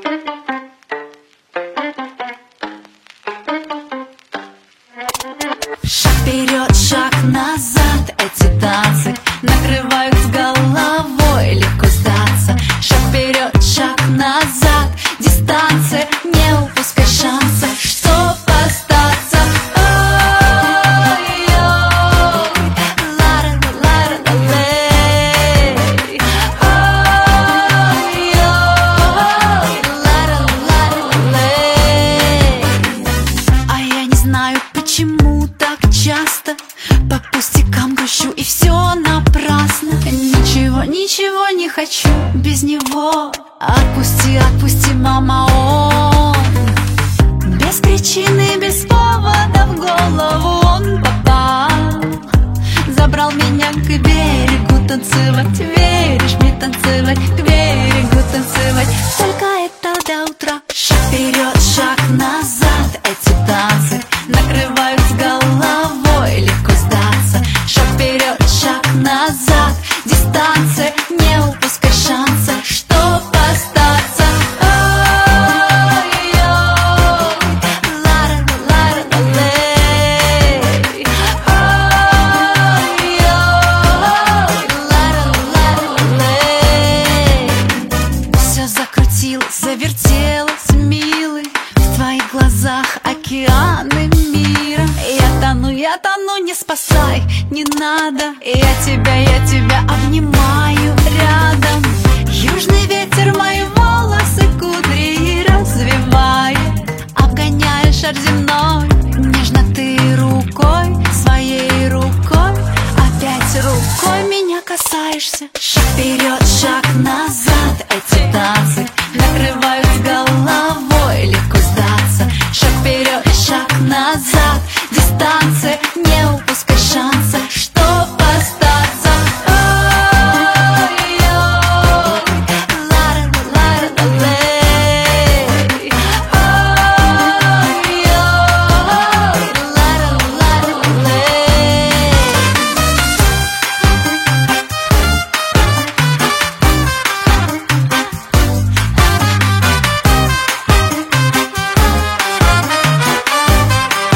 Шаг вперед, шаг назад, эти танцы накрывают с головой, легко сдаться. Шаг вперед, шаг назад, дистанция, не упускай шанса, чтоб остаться. Ой-ой, ла-ра-ла-ла-ла-лей. Ой-ой, ла-ра-ла-ла-лей. А я не знаю, почему так часто по пустякам грущу, и все напрасно. Ничего, ничего не хочу без него. Отпусти, отпусти, мама, он без причины, без повода в голову он попал. Забрал меня к берегу танцевать. Веришь мне танцевать, к берегу танцевать. Только это до утра. Шаг вперед, шаг назад, эти танцы накрывают с головой, легко сдаться. Шаг вперед, шаг назад, дистанция, не упускай шанса, чтоб остаться. Ой-ой, ла-ра-ла-ла-ла-лей. Ой-ой, ла-ра-ла-ла-лей. Все закрутилось, завертелось, милый, в твоих глазах океаны мира. Я тону, не спасай, не надо. Я тебя обнимаю рядом. Южный ветер мои волосы кудри развивает, обгоняя шар земной. Нежно ты рукой, своей рукой, опять рукой меня касаешься. Шаг вперед, шаг назад, эти танцы накрывают с головой, легко сдаться. Шаг вперед, шаг назад, дистанция, не упускай шанса, чтоб остаться. Ой-ой, ла-ра-ла-ла-ла-лей. Ой-ой, ла-ра-ла-ла-лей.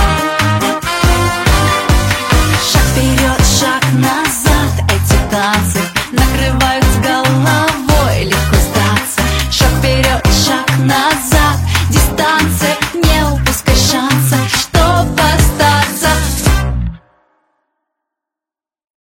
Шаг вперед, шаг назад, эти танцы